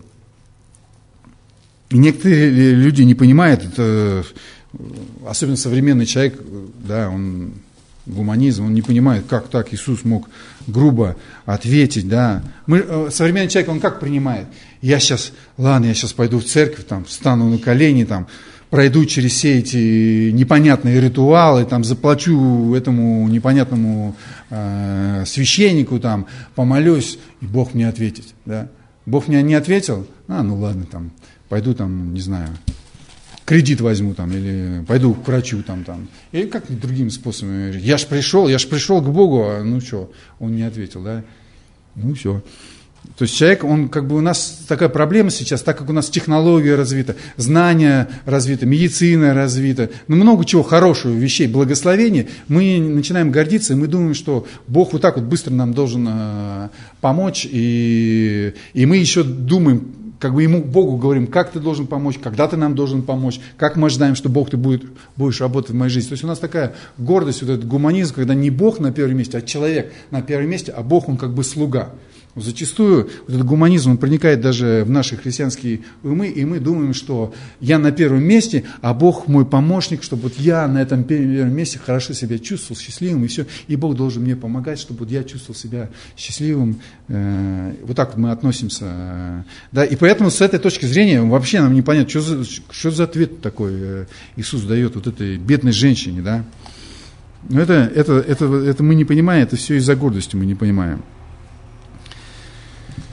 Speaker 1: И некоторые люди не понимают, это, особенно современный человек, да, он... гуманизм, он не понимает, как так Иисус мог грубо ответить, да. Мы, современный человек, он как принимает? Я сейчас, ладно, я сейчас пойду в церковь, там, встану на колени, там, пройду через все эти непонятные ритуалы, там, заплачу этому непонятному э, священнику, там, помолюсь, и Бог мне ответит, да. Бог мне не ответил? А, ну ладно, там, пойду там, не знаю, кредит возьму там, или пойду к врачу там, там. Или как-нибудь другими способами. Я ж пришел, я ж пришел к Богу, а ну что, он не ответил, да? Ну все. То есть человек, он как бы у нас такая проблема сейчас, так как у нас технология развита, знания развиты, медицина развита, ну много чего хорошего, вещей, благословения, мы начинаем гордиться, и мы думаем, что Бог вот так вот быстро нам должен э, помочь, и, и мы еще думаем, как бы ему, Богу говорим, как ты должен помочь, когда ты нам должен помочь, как мы ожидаем, что Бог ты будет, будешь работать в моей жизни. То есть у нас такая гордость, вот этот гуманизм, когда не Бог на первом месте, а человек на первом месте, а Бог, он как бы слуга. Зачастую вот этот гуманизм, он проникает даже в наши христианские умы, и мы думаем, что я на первом месте, а Бог мой помощник, чтобы вот я на этом первом месте хорошо себя чувствовал, счастливым, и все, и Бог должен мне помогать, чтобы вот я чувствовал себя счастливым. Вот так вот мы относимся. Да? И поэтому с этой точки зрения вообще нам непонятно, что за, что за ответ такой Иисус дает вот этой бедной женщине. Да? Но это, это, это, это мы не понимаем, это все из-за гордости мы не понимаем.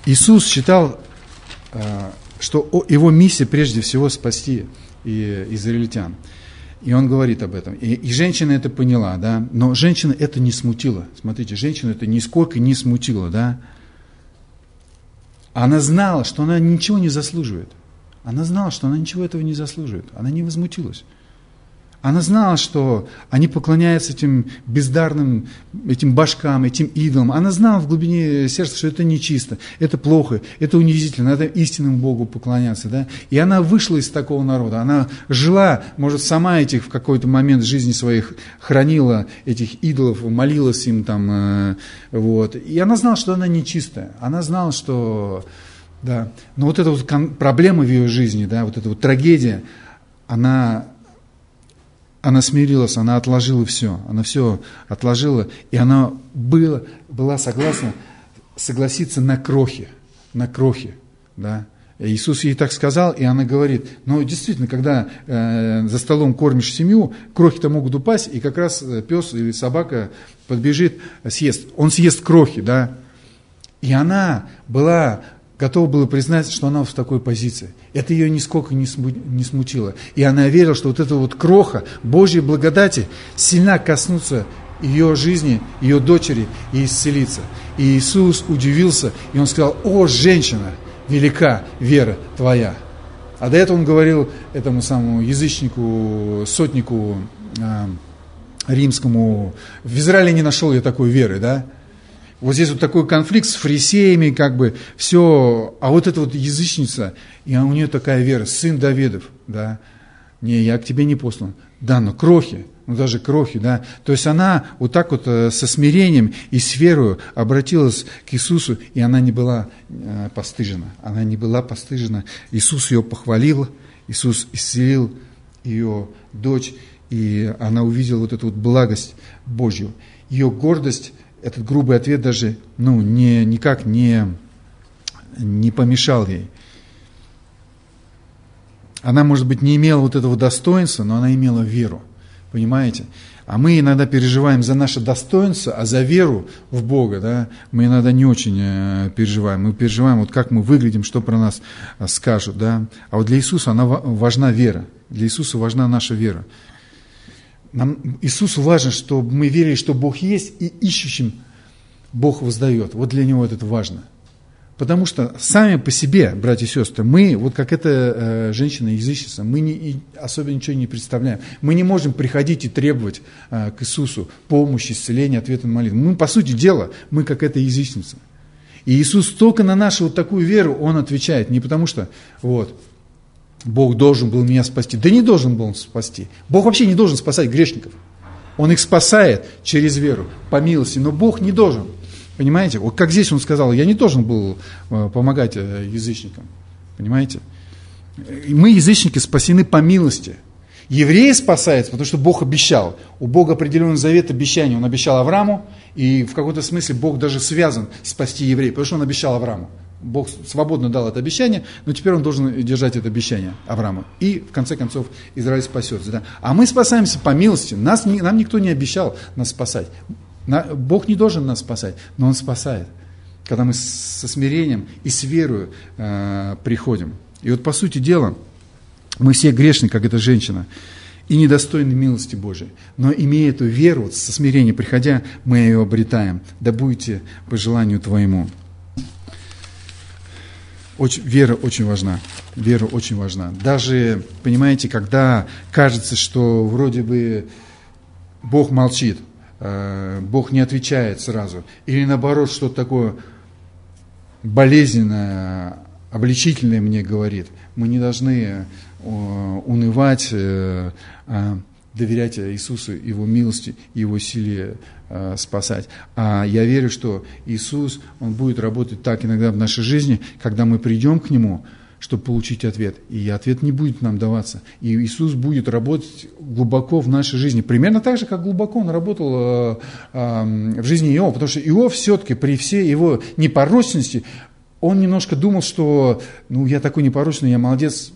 Speaker 1: Иисус считал, что его миссия прежде всего спасти израильтян. И он говорит об этом. И, и женщина это поняла, да. Но женщина это не смутила. Смотрите, женщина это нисколько не смутила, да. Она знала, что она ничего не заслуживает. Она знала, что она ничего этого не заслуживает. Она не возмутилась. Она знала, что они поклоняются этим бездарным, этим башкам, этим идолам. Она знала в глубине сердца, что это нечисто, это плохо, это унизительно, надо истинному Богу поклоняться. Да? И она вышла из такого народа. Она жила, может, сама этих в какой-то момент жизни своих хранила, этих идолов, молилась им там. Э, вот. И она знала, что она нечистая. Она знала, что... Да. Но вот эта вот кон- проблема в ее жизни, да, вот эта вот трагедия, она... Она смирилась, она отложила все, она все отложила, и она была, была согласна согласиться на крохи, на крохи, да. Иисус ей так сказал, и она говорит, ну, действительно, когда э, за столом кормишь семью, крохи-то могут упасть, и как раз пес или собака подбежит, съест, он съест крохи, да. И она была... готова была признать, что она в такой позиции. Это ее нисколько не смутило. И она верила, что вот эта вот кроха Божьей благодати сильно коснутся ее жизни, ее дочери и исцелиться. И Иисус удивился, и Он сказал: «О, женщина, велика вера твоя». А до этого Он говорил этому самому язычнику, сотнику э, римскому: «В Израиле не нашел я такой веры», да? Вот здесь вот такой конфликт с фарисеями, как бы, все, а вот эта вот язычница, и у нее такая вера, сын Давидов, да, не, я к тебе не послан, да, но крохи, ну даже крохи, да, то есть она вот так вот со смирением и с верою обратилась к Иисусу, и она не была э, постыжена, она не была постыжена, Иисус ее похвалил, Иисус исцелил ее дочь, и она увидела вот эту вот благость Божью, ее гордость. Этот грубый ответ даже ну, не, никак не, не помешал ей. Она, может быть, не имела вот этого достоинства, но она имела веру. Понимаете? А мы иногда переживаем за наше достоинство, а за веру в Бога, да, мы иногда не очень э, переживаем. Мы переживаем, вот как мы выглядим, что про нас э, скажут. Да? А вот для Иисуса она важна вера. Для Иисуса важна наша вера. Нам, Иисусу важно, чтобы мы верили, что Бог есть, и ищущим Бог воздает. Вот для Него это важно. Потому что сами по себе, братья и сестры, мы, вот как эта э, женщина-язычница, мы не, и особо ничего не представляем. Мы не можем приходить и требовать э, к Иисусу помощи, исцеления, ответа на молитву. Мы, по сути дела, мы как эта язычница. И Иисус только на нашу вот такую веру, Он отвечает. Не потому что, вот, Бог должен был меня спасти. Да не должен был Он спасти. Бог вообще не должен спасать грешников. Он их спасает через веру, по милости. Но Бог не должен. Понимаете? Вот как здесь Он сказал, я не должен был помогать язычникам. Понимаете? И мы, язычники, спасены по милости. Евреи спасаются, потому что Бог обещал. У Бога определенный завет обещания. Он обещал Аврааму, и в каком-то смысле Бог даже связан спасти евреев, потому что Он обещал Аврааму. Бог свободно дал это обещание, но теперь Он должен держать это обещание Аврааму. И, в конце концов, Израиль спасется. Да? А мы спасаемся по милости. Нас, нам никто не обещал нас спасать. Бог не должен нас спасать, но Он спасает. Когда мы со смирением и с верою э, приходим. И вот, по сути дела, мы все грешны, как эта женщина, и недостойны милости Божией. Но, имея эту веру, вот, со смирением приходя, мы ее обретаем. Да будете по желанию Твоему. Очень, вера очень важна. Вера очень важна. Даже, понимаете, когда кажется, что вроде бы Бог молчит, Бог не отвечает сразу, или наоборот, что-то такое болезненное, обличительное мне говорит, мы не должны унывать, доверять Иисусу, Его милости, Его силе спасать. А я верю, что Иисус, Он будет работать так иногда в нашей жизни, когда мы придем к Нему, чтобы получить ответ. И ответ не будет нам даваться. И Иисус будет работать глубоко в нашей жизни. Примерно так же, как глубоко Он работал э, э, в жизни Иова. Потому что Иов все-таки при всей его непорочности, он немножко думал, что ну, я такой непорочный, я молодец,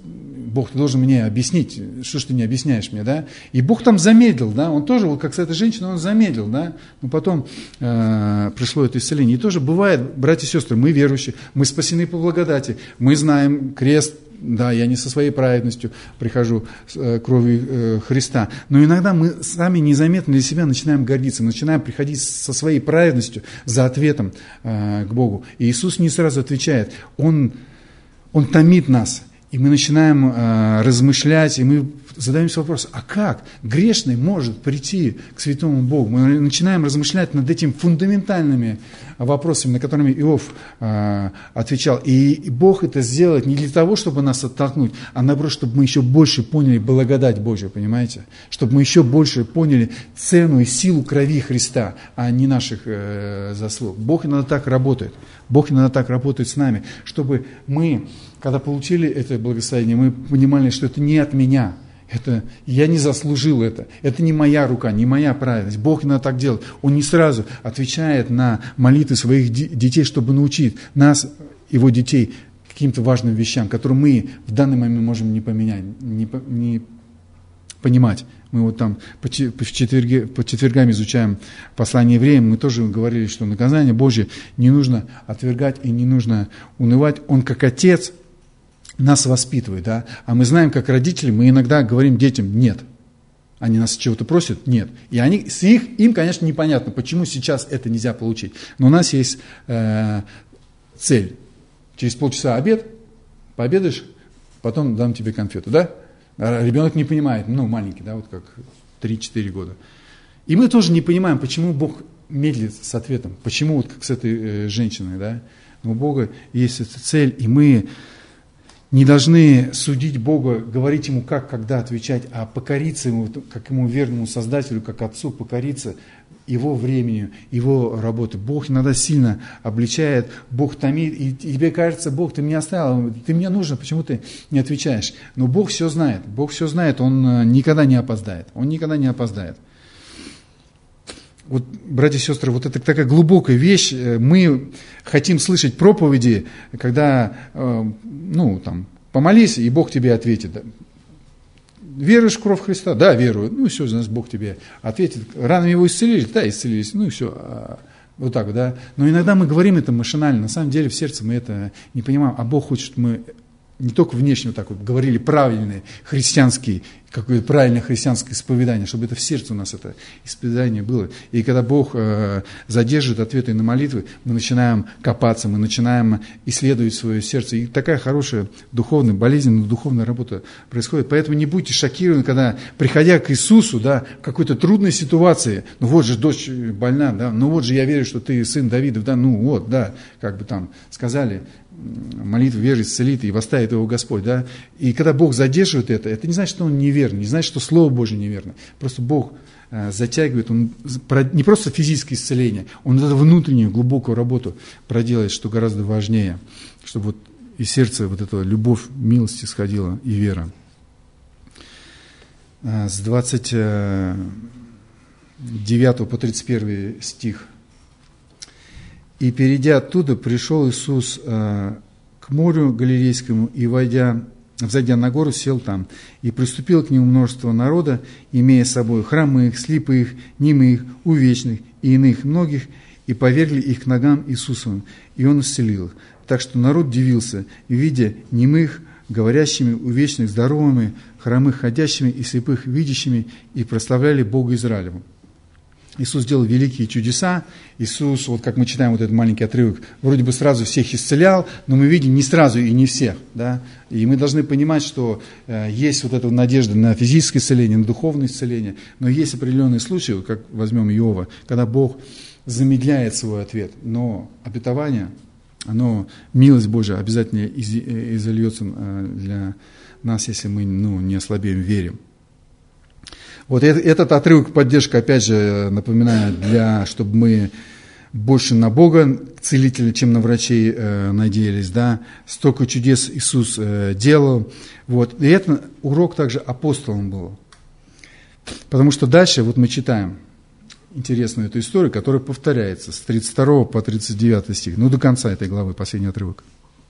Speaker 1: Бог, ты должен мне объяснить, что ж ты не объясняешь мне, да? И Бог там замедлил, да, он тоже, вот как с этой женщиной, он замедлил, да, но потом э, пришло это исцеление. И тоже бывает, братья и сестры, мы верующие, мы спасены по благодати, мы знаем крест, да, я не со своей праведностью прихожу с э, кровью э, Христа, но иногда мы сами незаметно для себя начинаем гордиться, мы начинаем приходить со своей праведностью за ответом э, к Богу. И Иисус не сразу отвечает, Он, он томит нас, и мы начинаем э, размышлять, и мы задаемся вопросом, а как грешный может прийти к святому Богу? Мы начинаем размышлять над этими фундаментальными вопросами, на которыми Иов э, отвечал. И Бог это сделает не для того, чтобы нас оттолкнуть, а наоборот, чтобы мы еще больше поняли благодать Божию, понимаете? Чтобы мы еще больше поняли цену и силу крови Христа, а не наших э, заслуг. Бог иногда так работает. Бог иногда так работает с нами, чтобы мы, когда получили это благословение, мы понимали, что это не от меня. Это, я не заслужил это. Это не моя рука, не моя праведность. Бог иногда так делает. Он не сразу отвечает на молитвы своих детей, чтобы научить нас, его детей, каким-то важным вещам, которые мы в данный момент можем не поменять, не, не понимать. Мы вот там по, четверге, по четвергам изучаем послание евреям, мы тоже говорили, что наказание Божье не нужно отвергать и не нужно унывать. Он как отец нас воспитывает, да, а мы знаем, как родители, мы иногда говорим детям «нет». Они нас чего-то просят? Нет. И они, с их, им, конечно, непонятно, почему сейчас это нельзя получить. Но у нас есть э, цель. Через полчаса обед, пообедаешь, потом дам тебе конфету, да? А ребенок не понимает, ну, маленький, да, вот как три-четыре года. И мы тоже не понимаем, почему Бог медлит с ответом, почему вот как с этой э, женщиной, да? Но у Бога есть эта цель, и мы не должны судить Бога, говорить Ему, как, когда отвечать, а покориться Ему, как Ему верному Создателю, как Отцу, покориться Его времени, Его работы. Бог иногда сильно обличает, Бог томит, и тебе кажется, Бог, ты меня оставил, ты мне нужен, почему ты не отвечаешь? Но Бог все знает, Бог все знает, Он никогда не опоздает, Он никогда не опоздает. Вот, братья и сестры, вот это такая глубокая вещь. Мы хотим слышать проповеди, когда, ну, там, помолись, и Бог тебе ответит. Веруешь в кровь Христа? Да, верую. Ну, все, значит, Бог тебе ответит. Ранами его исцелили? Да, исцелились. Ну, и все. Вот так, да. Но иногда мы говорим это машинально. На самом деле, в сердце мы это не понимаем. А Бог хочет, чтобы мы не только внешне вот так вот говорили правильные христианские, какое-то правильное христианское исповедание, чтобы это в сердце у нас это исповедание было. И когда Бог э, задерживает ответы на молитвы, мы начинаем копаться, мы начинаем исследовать свое сердце. И такая хорошая духовная, болезненная духовная работа происходит. Поэтому не будьте шокированы, когда, приходя к Иисусу, да, в какой-то трудной ситуации, ну вот же дочь больна, да, ну вот же я верю, что ты сын Давидов, да, ну вот, да, как бы там сказали, молитва веры исцелит и восставит его Господь, да. И когда Бог задерживает это, это не значит, что он неверный, не значит, что Слово Божье неверно. Просто Бог э, затягивает, он не просто физическое исцеление, он эту внутреннюю глубокую работу проделает, что гораздо важнее, чтобы вот из сердца вот эта любовь, милость исходила и вера. Э, с двадцать девятого по тридцать первый стих. И, перейдя оттуда, пришел Иисус э, к морю Галилейскому, и, войдя, взойдя на гору, сел там. И приступило к нему множество народа, имея с собой хромых, слепых, немых, увечных и иных многих, и повергли их к ногам Иисусовым, и Он исцелил их. Так что народ дивился, видя немых, говорящими, увечных, здоровыми, хромых, ходящими и слепых, видящими, и прославляли Бога Израилеву. Иисус делал великие чудеса. Иисус, вот как мы читаем вот этот маленький отрывок, вроде бы сразу всех исцелял, но мы видим не сразу и не всех. Да? И мы должны понимать, что э, есть вот эта надежда на физическое исцеление, на духовное исцеление, но есть определенные случаи, вот как возьмем Иова, когда Бог замедляет свой ответ, но обетование, оно, милость Божия обязательно из, изольется для нас, если мы ну, не ослабеем в вере. Вот этот отрывок поддержка, опять же, напоминаю, для, чтобы мы больше на Бога, целителя, чем на врачей э, надеялись, да, столько чудес Иисус э, делал, вот, и это урок также апостолам был, потому что дальше, вот мы читаем интересную эту историю, которая повторяется с тридцать второго по тридцать девятый стих, ну, до конца этой главы, последний отрывок.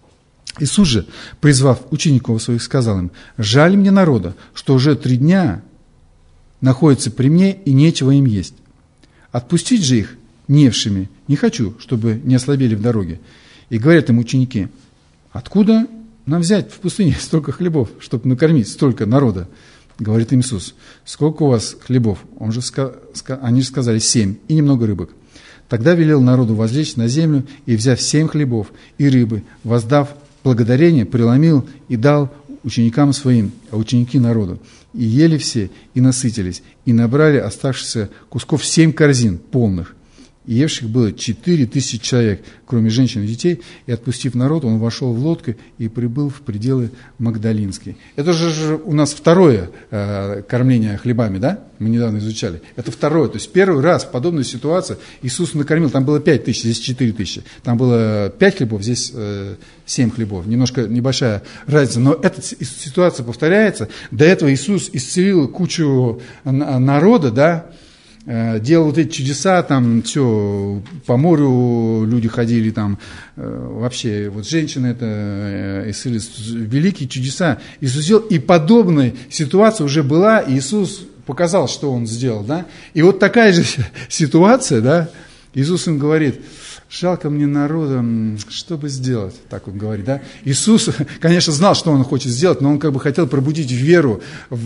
Speaker 1: Иисус же, призвав учеников своих, сказал им: «Жаль мне народа, что уже три дня находятся при мне, и нечего им есть. Отпустить же их невшими не хочу, чтобы не ослабели в дороге». И говорят им ученики: «Откуда нам взять в пустыне столько хлебов, чтобы накормить столько народа?» Говорит им Иисус: «Сколько у вас хлебов?» Он же, они же сказали: «Семь, и немного рыбок». Тогда велел народу возлечь на землю, и, взяв семь хлебов и рыбы, воздав благодарение, преломил и дал ученикам своим, а ученики народу. И ели все, и насытились, и набрали оставшихся кусков семь корзин полных. И евших было четыре тысячи человек, кроме женщин и детей. И, отпустив народ, он вошел в лодку и прибыл в пределы Магдалинские. Это же у нас второе э, кормление хлебами, да? Мы недавно изучали. Это второе. То есть первый раз в подобной ситуации Иисус накормил. Там было пять тысяч, здесь четыре тысячи. Там было пять хлебов, здесь э, семь хлебов. Немножко небольшая разница. Но эта ситуация повторяется. До этого Иисус исцелил кучу народа, да? Делал вот эти чудеса, там, все, по морю люди ходили, там, вообще, вот женщины это, исцелили, великие чудеса Иисус сделал, и подобная ситуация уже была, и Иисус показал, что Он сделал, да, и вот такая же ситуация, да, Иисус им говорит: «Жалко мне народа, что бы сделать?» Так он говорит, да. Иисус, конечно, знал, что Он хочет сделать, но Он как бы хотел пробудить веру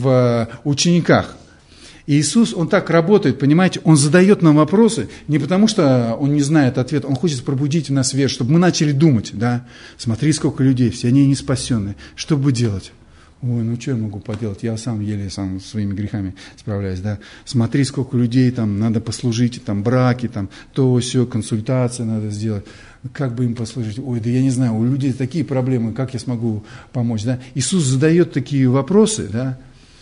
Speaker 1: в учениках. И Иисус, Он так работает, понимаете, Он задает нам вопросы не потому, что Он не знает ответ, Он хочет пробудить в нас веру, чтобы мы начали думать, да, смотри, сколько людей, все они не спасенные, что бы делать? Ой, ну что я могу поделать, я сам еле сам своими грехами справляюсь, да, смотри, сколько людей, там, надо послужить, там, браки, там, то, сё, консультации надо сделать, как бы им послужить? Ой, да я не знаю, у людей такие проблемы, как я смогу помочь, да? Иисус задает такие вопросы, да,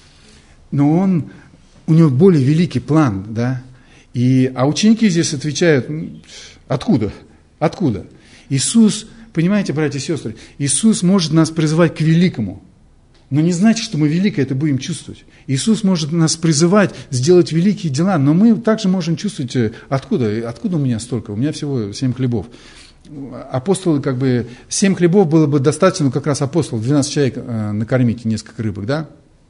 Speaker 1: но Он... У него более великий план, да, и, а ученики здесь отвечают: откуда, откуда? Иисус, понимаете, братья и сестры, Иисус может нас призывать к великому, но не значит, что мы великое это будем чувствовать. Иисус может нас призывать сделать великие дела, но мы также можем чувствовать: откуда, откуда у меня столько, у меня всего семь хлебов. Апостолы, как бы, семь хлебов было бы достаточно, как раз апостолов, двенадцать человек э, накормить, несколько рыбок, да?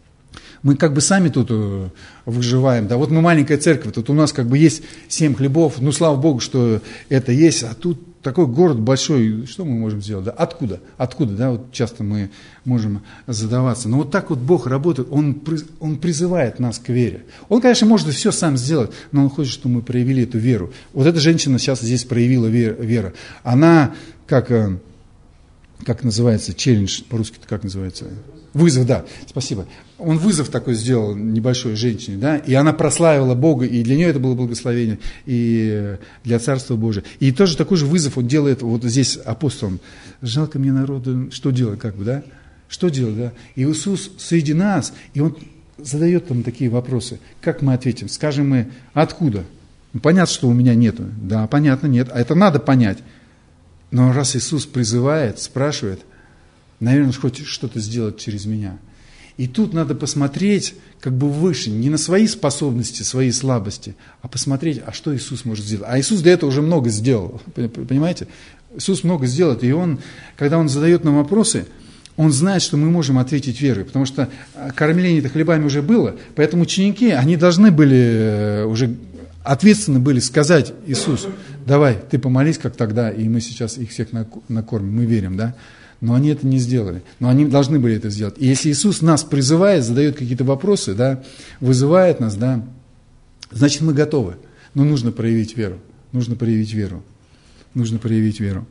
Speaker 1: Мы как бы сами тут выживаем, да, вот мы маленькая церковь, тут у нас как бы есть семь хлебов, ну, слава Богу, что это есть, а тут такой город большой, что мы можем сделать, да, откуда, откуда, да, вот часто мы можем задаваться, но вот так вот Бог работает, Он, он призывает нас к вере, Он, конечно, может все сам сделать, но Он хочет, чтобы мы проявили эту веру. Вот эта женщина сейчас здесь проявила веру, она, как, как называется, челлендж, по-русски-то как называется? Вызов, да, спасибо. Он вызов такой сделал небольшой женщине, да, и она прославила Бога, и для нее это было благословение, и для Царства Божия. И тоже такой же вызов он делает вот здесь апостолам. Жалко мне народу, что делать, как бы, да? Что делать, да? И Иисус среди нас, и Он задает там такие вопросы. Как мы ответим? Скажем мы: откуда? Ну, понятно, что у меня нету. Да, понятно, нет. А это надо понять. Но раз Иисус призывает, спрашивает, наверное, хочет что-то сделать через меня. И тут надо посмотреть как бы выше, не на свои способности, свои слабости, а посмотреть, а что Иисус может сделать. А Иисус до этого уже много сделал, понимаете? Иисус много сделает, и Он, когда Он задает нам вопросы, Он знает, что мы можем ответить верой, потому что кормление-то хлебами уже было, поэтому ученики, они должны были уже, ответственны были сказать: Иисус, давай, ты помолись, как тогда, и мы сейчас их всех накормим, мы верим, да? Но они это не сделали. Но они должны были это сделать. И если Иисус нас призывает, задает какие-то вопросы, да, вызывает нас, да, значит, мы готовы. Но нужно проявить веру. Нужно проявить веру. Нужно проявить веру.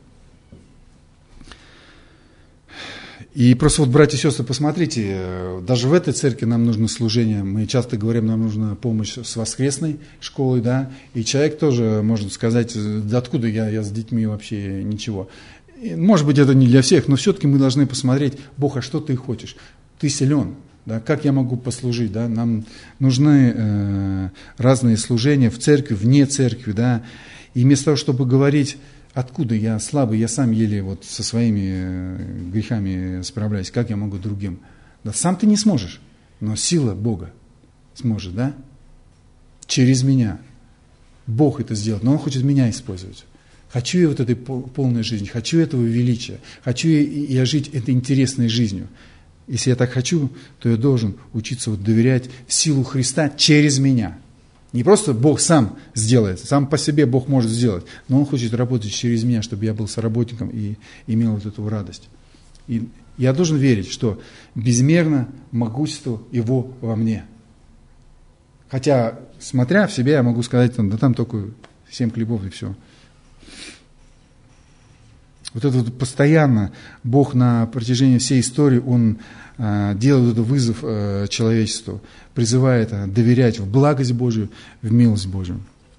Speaker 1: И просто вот, братья и сестры, посмотрите, даже в этой церкви нам нужно служение. Мы часто говорим, нам нужна помощь с воскресной школой, да, и человек тоже может сказать: да откуда я, я с детьми вообще ничего. Может быть, это не для всех, но все-таки мы должны посмотреть: Бог, а что ты хочешь? Ты силен, да? Как я могу послужить? Да? Нам нужны э, разные служения в церкви, вне церкви, да? И вместо того, чтобы говорить: откуда я слабый, я сам еле вот со своими э, грехами справляюсь, как я могу другим? Да, сам ты не сможешь, но сила Бога сможет, да? Через меня. Бог это сделает, но Он хочет меня использовать. Хочу я вот этой полной жизни, хочу этого величия, хочу я жить этой интересной жизнью. Если я так хочу, то я должен учиться вот доверять силу Христа через меня. Не просто Бог сам сделает, сам по себе Бог может сделать, но Он хочет работать через меня, чтобы я был соработником и имел вот эту радость. И я должен верить, что безмерно могущество Его во мне. Хотя, смотря в себя, я могу сказать, да там только семь хлебов и все. Вот это вот постоянно Бог на протяжении всей истории, Он э, делает этот вызов э, человечеству, призывает э, доверять в благость Божию, в милость Божию.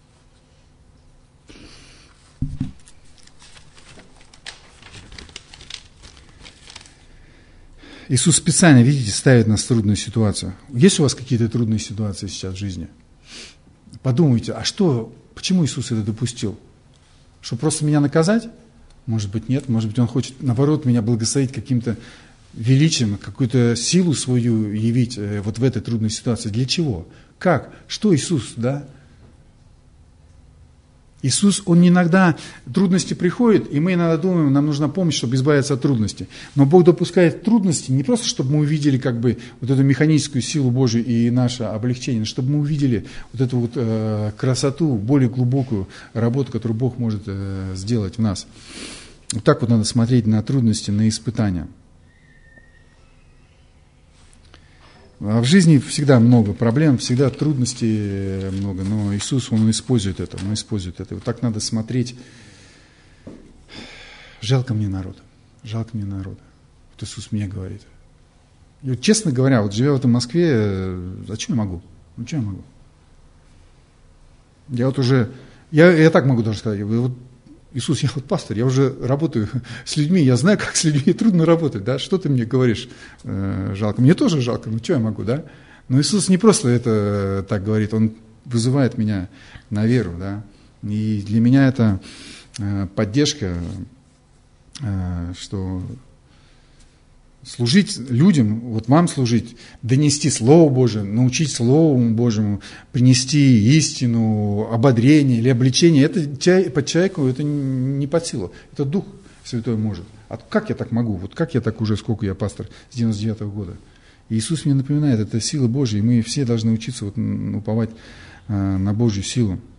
Speaker 1: Иисус специально, видите, ставит нас в трудную ситуацию. Есть у вас какие-то трудные ситуации сейчас в жизни? Подумайте, а что, почему Иисус это допустил? Чтобы просто меня наказать? Может быть, нет. Может быть, Он хочет, наоборот, меня благословить каким-то величием, какую-то силу свою явить вот в этой трудной ситуации. Для чего? Как? Что Иисус, да? Иисус, Он иногда, трудности приходят, и мы иногда думаем, нам нужна помощь, чтобы избавиться от трудностей. Но Бог допускает трудности не просто, чтобы мы увидели как бы вот эту механическую силу Божию и наше облегчение, но чтобы мы увидели вот эту вот э, красоту, более глубокую работу, которую Бог может э, сделать в нас. Вот так вот надо смотреть на трудности, на испытания. А в жизни всегда много проблем, всегда трудностей много, но Иисус, Он использует это, Он использует это. Вот так надо смотреть. Жалко мне народа, жалко мне народа. Вот Иисус мне говорит. И вот, честно говоря, вот живя в этом Москве, а что я могу? Ну, что я могу? Я вот уже, я, я так могу даже сказать, вот, Иисус, я вот пастор, я уже работаю с людьми, я знаю, как с людьми трудно работать, да, что ты мне говоришь, э, жалко, мне тоже жалко, ну что я могу, да, но Иисус не просто это так говорит, Он вызывает меня на веру, да, и для меня это э, поддержка, э, что служить людям, вот вам служить, донести Слово Божие, научить Слову Божьему, принести истину, ободрение или обличение, это под человеку это не под силу, это Дух Святой может. А как я так могу? Вот как я так уже, сколько я пастор, с девяносто девятого года? И Иисус мне напоминает, это сила Божья, и мы все должны учиться вот, уповать э, на Божью силу.